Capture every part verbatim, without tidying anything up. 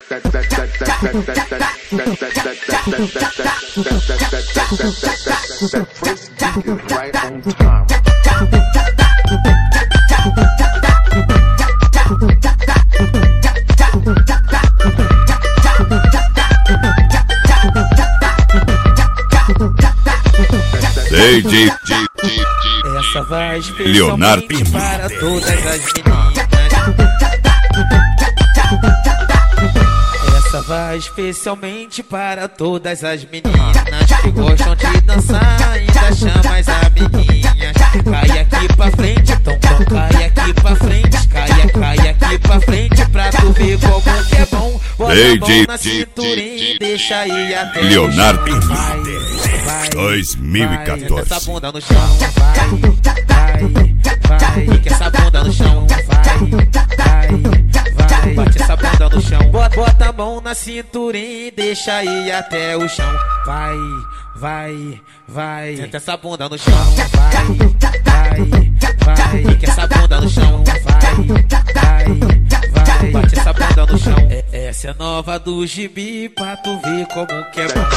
first beat is right on time. D J Essa vai Leonardo especialmente para todas as meninas. Essa vai especialmente para todas as meninas que gostam de dançar, ainda chama as amiguinhas. Cai aqui pra frente, tom, tom, cai aqui pra frente, cai, cai aqui pra frente pra tu ver como que é bom. Bota a mão na cinturinha e deixa aí até Leonardo o chão. Vai, vai, dois mil e quatorze. essa bunda no chão, vai, vai, vai, que essa bunda no chão, vai, vai, vai, bate essa bunda no chão. Bota, bota a mão na cinturinha e deixa aí até o chão. Vai, vai, vai, senta essa bunda no chão, vai, vai, vai, que essa bunda no chão, vai, vai, vai, bate essa bunda no chão. É, essa é nova do gibi pra tu ver como que é bom.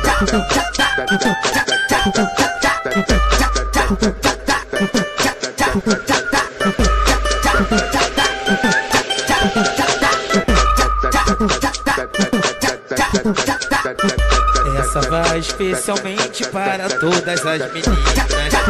Essa vai especialmente para todas as meninas.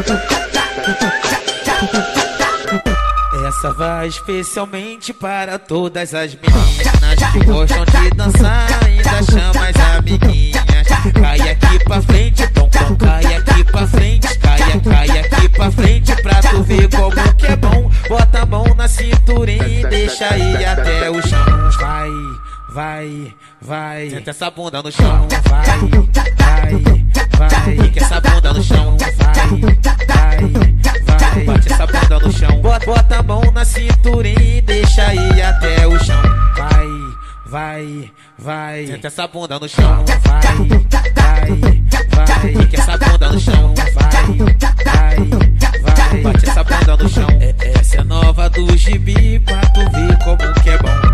Essa vai especialmente para todas as meninas que gostam de dançar, ainda chama as amiguinhas. Cai aqui pra frente, tom, tom, cai aqui pra frente, cai, cai aqui pra frente pra tu ver como que é bom. Bota a mão na cinturinha e deixa aí até o chão. Vai, vai, vai, senta essa bunda no chão, vai, vai, vai, que essa bunda no chão, vai, vai, vai, bate essa bunda no chão. Bota, bota a mão na cinturinha e deixa aí até o chão. Vai, vai, vai, senta essa bunda no chão, vai, vai, vai, que essa bunda no chão, vai, vai, vai, bate essa bunda no chão. É, essa é nova do gibi pra tu ver como que é bom.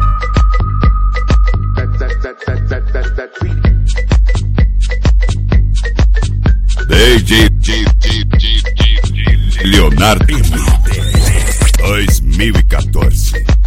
D J Leonardo dois mil e quatorze.